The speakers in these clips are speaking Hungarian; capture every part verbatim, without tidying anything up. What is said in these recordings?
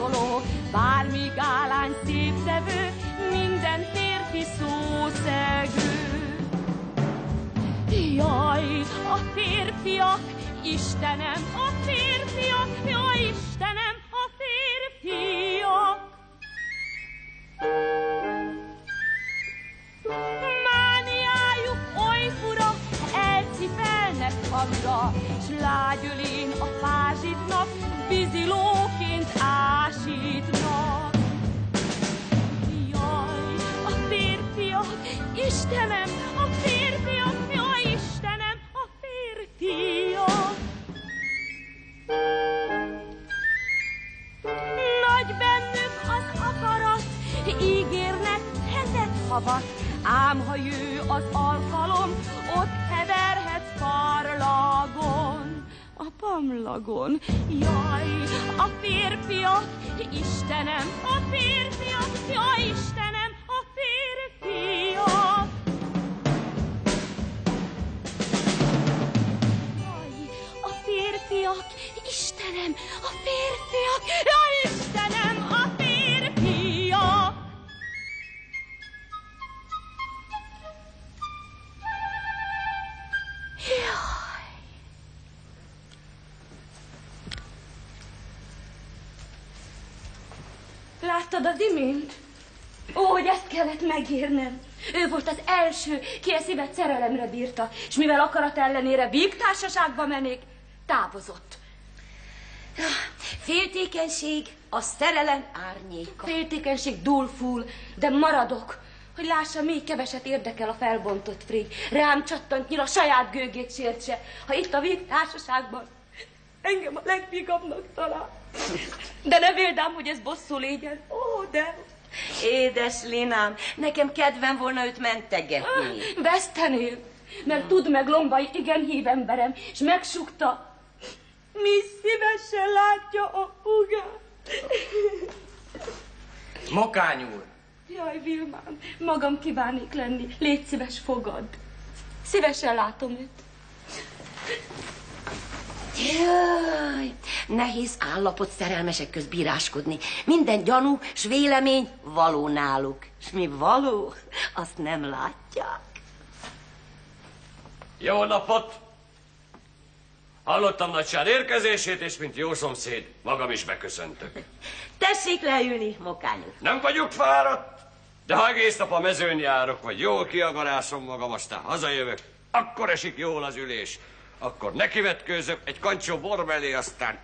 szóló, bármi gálány szépszevő, minden férfi szószegő. Jaj, a férfiak, Istenem, a férfiak, jaj, Istenem, a férfiak. Mániájuk oly fura, elcipelnek hamra, s lágyölén a pázsitnak, vízilóként ásítnak. Jaj, a férfiak, Istenem, a férfiak, jaj, Istenem, a férfiak. Nagy bennük az akarat, ígérnek hezet havat, ám ha jő az alkalom, ott heverhetsz parlagon, a pamlagon. Jaj, a férfiak, Istenem, a férfiak, jaj, Istenem, a férfiak. Jaj, a férfiak, Istenem, a férfiak, jaj, Istenem, a férfiak. Jaj. Láttad az imént? Ó, hogy ezt kellett megírnem. Ő volt az első, ki a szívet szerelemre bírta, és mivel akarat ellenére vígtársaságba mennék, távozott. Féltékenység a szerelem árnyéka. Féltékenység dúlfúl, de maradok, hogy lássa, még keveset érdekel a felbontott frég. Rám csattant nyil a saját gőgét sértse, ha itt a vígtársaságban engem a legvigabbnak talál. De ne véldám, hogy ez bosszú légyen. Ó, de... Édes Linám, nekem kedvem volna őt mentegetni. Veszteném, mert tud meg Lombai igen hív emberem, és megsukta, mi szívesen látja a húgát. Mokány úr! Jaj, Vilmám, magam kívánnék lenni. Légy szíves, fogadd. Szívesen látom őt. Jaj, nehéz állapot szerelmesek közt bíráskodni. Minden gyanú s vélemény való náluk. S mi való, azt nem látják. Jó napot! Hallottam nagyság érkezését, és mint jó szomszéd, magam is beköszöntök. Tessék leülni, Mokány úr. Nem vagyok fáradt, de ha egész nap a mezőn járok, vagy jól kiagarászom magam, aztán hazajövök, akkor esik jól az ülés. Akkor nekivetkőzök egy kancsó bor mellé, aztán...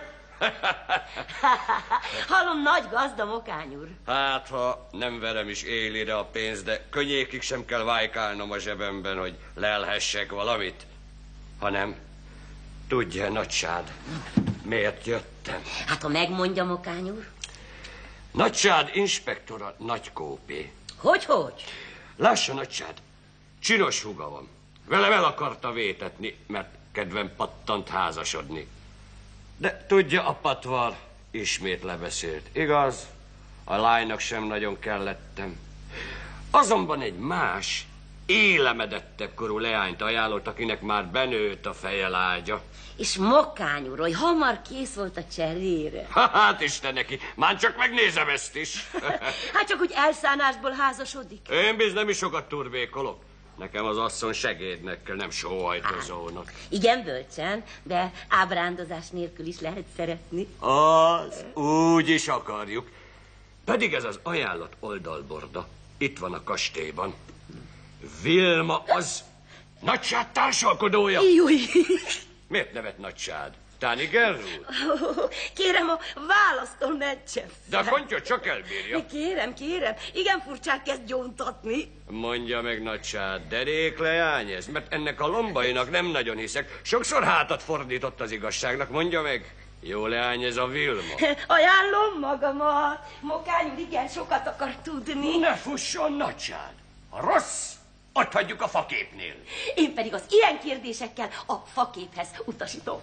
Hallom, nagy gazda, Mokány úr. Hát, ha nem verem is élire a pénzt, de könnyékig sem kell vájkálnom a zsebemben, hogy lelhessek valamit. Hanem, tudja, nagysád, miért jöttem? Hát, ha megmondja, Mokány úr. Nagysád inspektora Nagykópé. Hogy, hogy? Lássa, nagysád, csinos húga van. Velem el akarta vétetni, mert kedvem pattant házasodni. De tudja, a patvar ismét lebeszélt. Igaz, a lánynak sem nagyon kellettem. Azonban egy más, élemedettebb korú leányt ajánlott, akinek már benőtt a feje lágya. És Mokány úr, hogy hamar kész volt a cserére. Hát Isten neki, már csak megnézem ezt is. Hát csak úgy elszánásból házasodik. Én biz nem is sokat turbékolok. Nekem az asszony segédnek kell, nem sóhajtozónak. Igen, bölcsen, de ábrándozás nélkül is lehet szeretni. Az, úgy is akarjuk. Pedig ez az ajánlat oldalborda. Itt van a kastélyban. Vilma az nagysád társalkodója. Júj. Miért nevet nagysád? Tán igen, Rúd? Kérem, a választól meccsen. De a kontyot csak elbírja. Kérem, kérem, igen furcsán kezd gyóntatni. Mondja meg, nagysád, derék leány ez, mert ennek a Lombainak nem nagyon hiszek. Sokszor hátat fordított az igazságnak, mondja meg. Jó leány ez a Vilma. Ajánlom magamat. Mokány úr igen sokat akar tudni. Ne fusson, nagysád. A rossz, ott hagyjuk a faképnél. Én pedig az ilyen kérdésekkel a faképhez utasítom.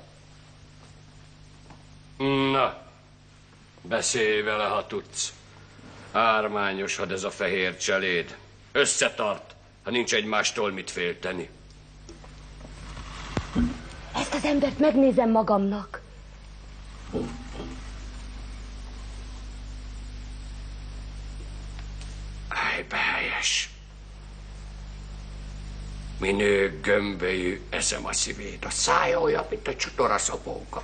Na, beszélj vele, ha tudsz. Ármányos had ez a fehér cseléd. Összetart, ha nincs egymástól mit félteni. Ezt az embert megnézem magamnak. édes. Minő gömbölyű, eszem a szívét, a szája olyan, mint a csutora szapóka.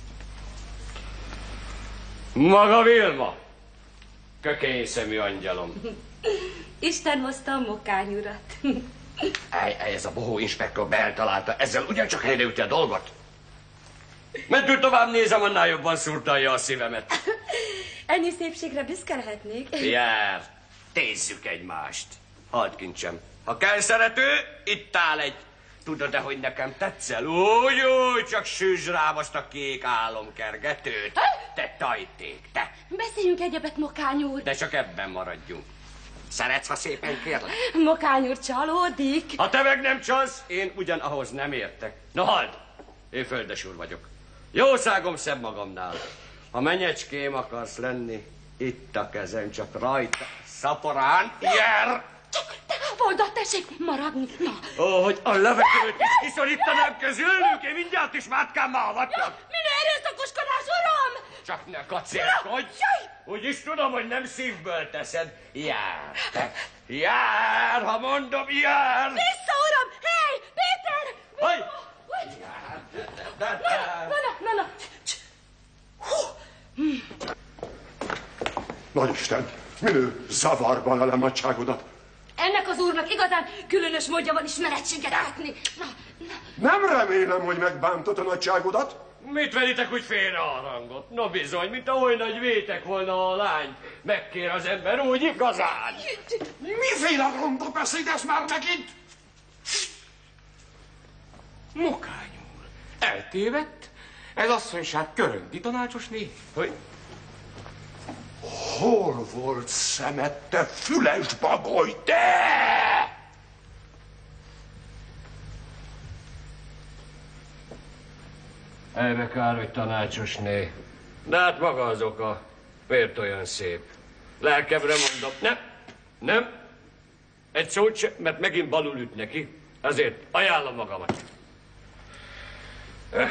Maga Vilma, kökény szemű angyalom. Isten hozta a mokány urat. Ez a bohó inspektor beeltalálta, ezzel ugyancsak helyreüti a dolgot. Mentül tovább nézem, annál jobban szurtalja a szívemet. Ennyi szépségre büszke lehetnék. Jár, tézzük egymást. Hadd kincsem. Ha kell szerető, itt áll egy. Tudod-e, hogy nekem tetszel? Úgy, úgy, csak süsd rám azt a kék álomkergetőt. Te tajték, te. Beszéljünk egyebet, mokány úr. De csak ebben maradjunk. Szeretsz, ha szépen kérlek? Mokány úr csalódik. Ha te meg nem csalsz, én ugyanahhoz nem értek. No, halld! Én földes úr vagyok. Jószágom szebb magamnál. Ha menyecském akarsz lenni, itt a kezem, csak rajta szaporán, jár! Te oldalt tessék maradni. Na. Ó, hogy a levegőt is kiszorítanám közülünk, én mindjárt is mátkámmal avatnak. Min erőszakoskodás, uram? Csak ne kacérkodj! Úgyis tudom, hogy nem szívből teszed. Jár, te. Jár, ha mondom, jár! Vissza, uram! Hely, Péter! Hogy? Jár! Na, na, na, na! Hú! Nagyisten, minő zavarban a lemadságodat. Ennek az úrnak igazán különös módja van ismerettséget látni. Na, na. Nem remélem, hogy megbántod a nagyságodat. Mit velitek úgy félre a rangot? No bizony, mint ahogy nagy vétek volna a lány. Megkér az ember úgy igazán. Miféle ronda beszédes már megint? Mokány úr, eltévedt? Ez asszonyság köröndi tanácsosné? Hogy? Hol volt szemed, te füles bagoly, te? Elbe kár, hogy tanácsosné. De hát maga az oka. Miért olyan szép? Lelkemre mondom. Nem, nem. Egy szót sem, mert megint balul üt neki. Azért ajánlom magamat. Eh.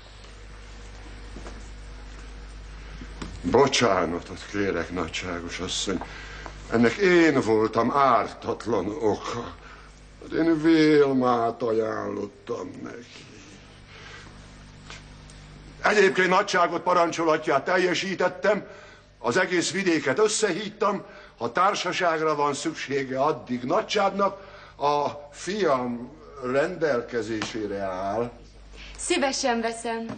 Bocsánatot kérek, nagyságos asszony. Ennek én voltam ártatlan oka. Én Vilmát ajánlottam neki. Egyébként nagyságot parancsolatját teljesítettem, az egész vidéket összehívtam, ha társaságra van szüksége addig nagyságnak, a fiam rendelkezésére áll. Szívesen veszem.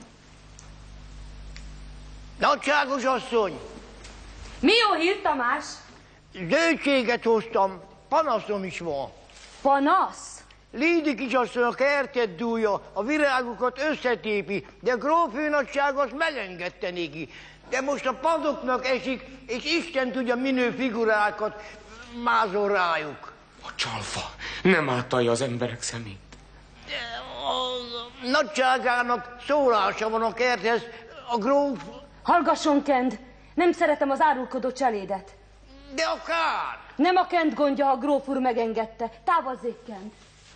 Nagyságos asszony, Mi jó hír, Tamás? zöldséget hoztam, panaszom is van. Panasz? Lídi kisasszony a kertet dúlja, a virágokat összetépi, de a grófőnagyság azt megengedte neki. De most a padoknak esik, és Isten tudja, minő figurákat mázol rájuk. A csalfa nem áttalja az emberek szemét. A nagyságának szólása van a kerthez, a gróf... Hallgasson, Kend! Nem szeretem az árulkodó cselédet. De a kár! Nem a Kend gondja, ha a gróf úr megengedte. Távozzék, Kend!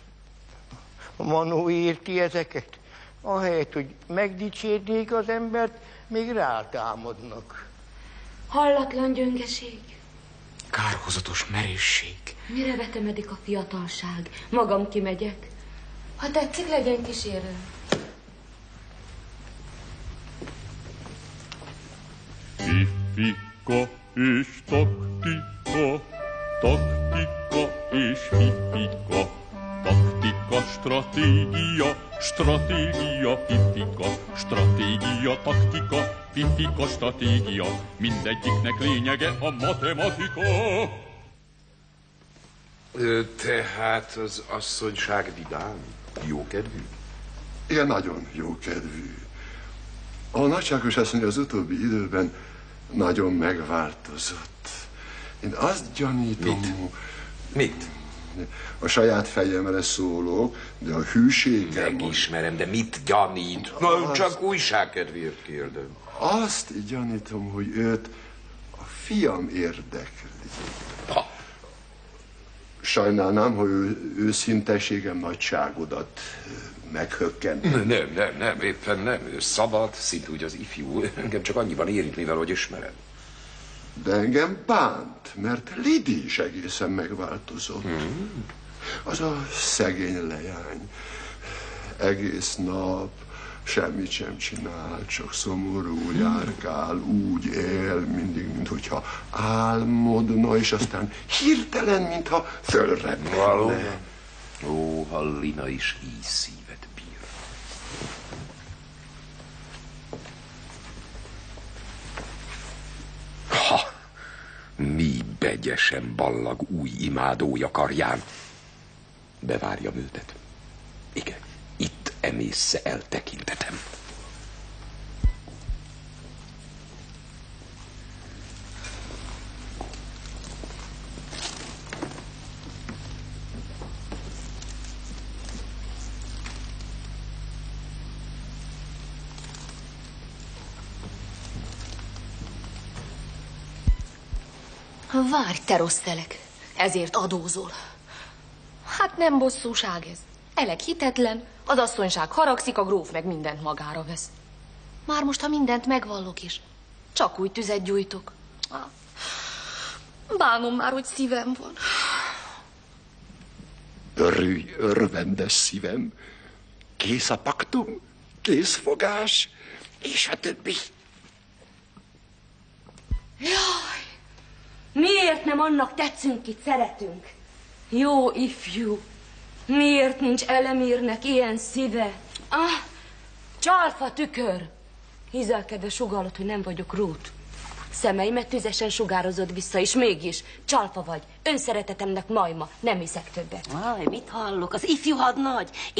Manó érti ezeket? Ahelyett, hogy megdicsérték az embert, még rátámadnak. Hallatlan gyöngeség. Kárhozatos merészség. Mire vetemedik a fiatalság? Magam kimegyek. Ha tetszik, legyen kísérő. Fifika és taktika, taktika és fifika, taktika, stratégia, stratégia, fifika, stratégia, taktika, fifika, stratégia, mindegyiknek lényege a matematika. Ö, tehát az asszonyság vidám, jókedvű? Igen, nagyon jókedvű. A nagyságos asszony az utóbbi időben nagyon megváltozott. Én azt gyanítom... Mit? Mit? A saját fejemre szólok, de a hűségem... Megismerem, de mit gyanít? Na, Azt- csak újságkedvéért kérdem. Azt gyanítom, hogy őt a fiam érdekli. Ha. Sajnálnám, hogy ő, őszinteségem nagyságodat meghökkent. Nem, nem, nem, éppen nem. Ő szabad, szinte úgy az ifjú. Engem csak annyiban érint, mivel hogy ismered. De engem bánt, mert Lidi is egészen megváltozott. Hmm. Az a szegény leány. Egész nap semmit sem csinál, csak szomorú járkál, úgy él, mindig, minthogyha álmodna, és aztán hirtelen, mintha fölrebbenne. Valóban. Ó, ha Lina is így szívet bír. Ha, mi begyesen ballag új imádója karján. Bevárjam őtet. Igen, itt emészze el tekintetem. Várj, te rossz szelek, ezért adózol. Hát nem bosszúság ez. Eleg hitetlen, az asszonyság haragszik, a gróf meg mindent magára vesz. Már most, ha mindent megvallok is, csak úgy tüzet gyújtok. Bánom már, hogy szívem van. Örülj, örvendes szívem, kész a paktum, készfogás, és a többi. Jaj! Miért nem annak tetszünk, kit szeretünk? Jó ifjú, miért nincs Elemirnek ilyen szíve? Ah, csalfa tükör! Hizelkedve sugallod, hogy nem vagyok Ruth. Szemeimet tüzesen sugározod vissza, és mégis csalfa vagy. Önszeretetemnek majma, nem hiszek többet. Aj, mit hallok? Az ifjú hadnagy